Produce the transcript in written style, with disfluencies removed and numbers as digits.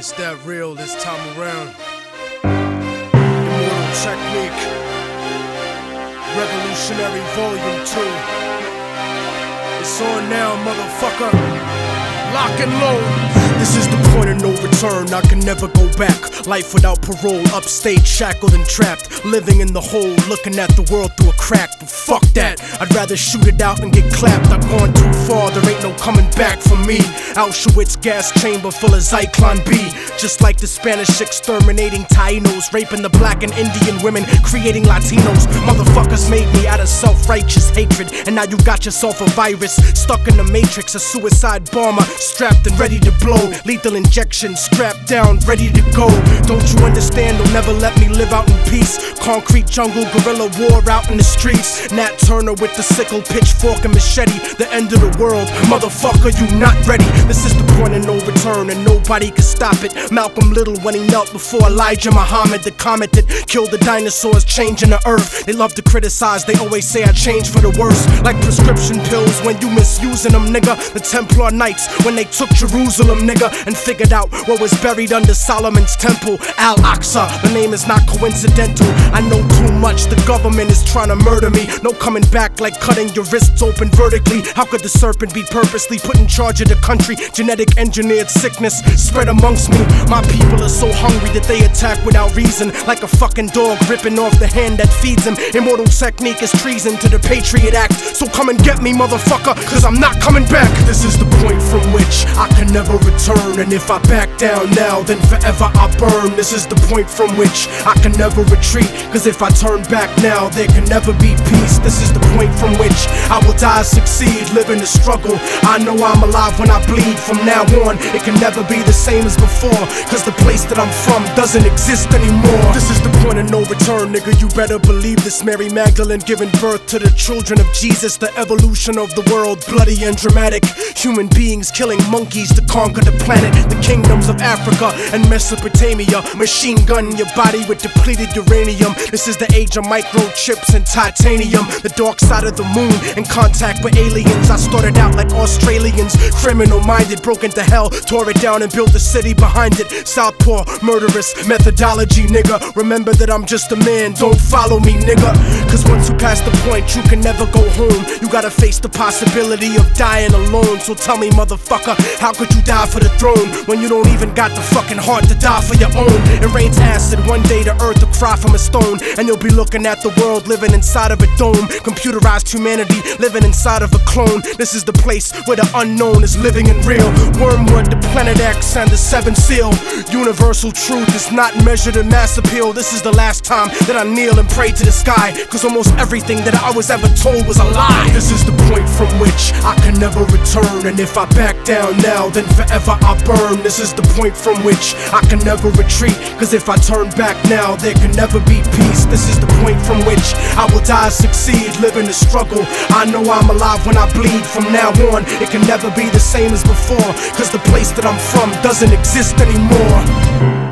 It's that real this time around. Immortal Technique, Revolutionary Volume 2. It's on now, motherfucker. Lock and load. This is the point of no return, I can never go back. Life without parole, upstate, shackled and trapped. Living in the hole, looking at the world through a crack. But fuck that, I'd rather shoot it out and get clapped. I've gone too far, there ain't no coming back for me. Auschwitz gas chamber full of Zyklon B. Just like the Spanish exterminating Tainos, raping the black and Indian women, creating Latinos. Motherfuckers made me out of self-righteous hatred, and now you got yourself a virus, stuck in the matrix. A suicide bomber, strapped and ready to blow. Lethal injection, strapped down, ready to go. Don't you understand? They'll never let me live out in peace. Concrete jungle, guerrilla war out in the streets. Nat Turner with the sickle, pitchfork and machete. The end of the world, motherfucker, you not ready. This is the point of no return, and nobody can stop it. Malcolm Little when he knelt before Elijah Muhammad, the comet that killed the dinosaurs, changing the earth. They love to criticize, they always say I changed for the worse. Like prescription pills when you misusing them, nigga. The Templar Knights when they took Jerusalem, nigga, and figured out what was buried under Solomon's temple, Al-Aqsa. The name is not coincidental. I know too much, the government is trying to murder me. No coming back like cutting your wrists open vertically. How could the serpent be purposely put in charge of the country? Genetic engineered sickness spread amongst me. My people are so hungry that they attack without reason, like a fucking dog ripping off the hand that feeds him. Immortal Technique is treason to the Patriot Act. So come and get me, motherfucker, cause I'm not coming back. This is the point from which I can never return, and if I back down now, then forever I burn. This is the point from which I can never retreat, cause if I turn back now, there can never be peace. This is the point from which I will die, succeed, live in the struggle. I know I'm alive when I bleed. From now on, it can never be the same as before, cause the place that I'm from doesn't exist anymore. This is the point of no return, nigga, you better believe this. Mary Magdalene giving birth to the children of Jesus. The evolution of the world, bloody and dramatic. Human beings killing monkeys to conquer the planet. The kingdoms of Africa and Mesopotamia. Machine gun your body with depleted uranium. This is the age of microchips and titanium. The dark side of the moon, in contact with aliens. I started out like Australians, criminal minded, broke into hell, tore it down and built a city behind it. Southpaw, murderous methodology, nigga. Remember that I'm just a man, don't follow me, nigga. Cause once you pass the point, you can never go home. You gotta face the possibility of dying alone. So tell me, motherfucker, how could you die for the throne when you don't even got the fucking heart to die for your own? It rains acid, one day the earth will cry from a stone, and you'll be looking at the world living inside of a dome. Computerized humanity living inside of a clone. This is the place where the unknown is living and real. Wormwood, the Planet X, and the Seventh Seal. Universal truth is not measured in mass appeal. This is the last time that I kneel and pray to the sky, cause almost everything that I was ever told was a lie. This is the point from which I can never return, and if I back down now, then forever I burn. This is the point from which I can never retreat, cause if I turn back now, there can never be peace. This is the point from which I will die, succeed, live in the struggle. I know I'm alive when I bleed. From now on, it can never be the same as before, cause the place that I'm from doesn't exist anymore.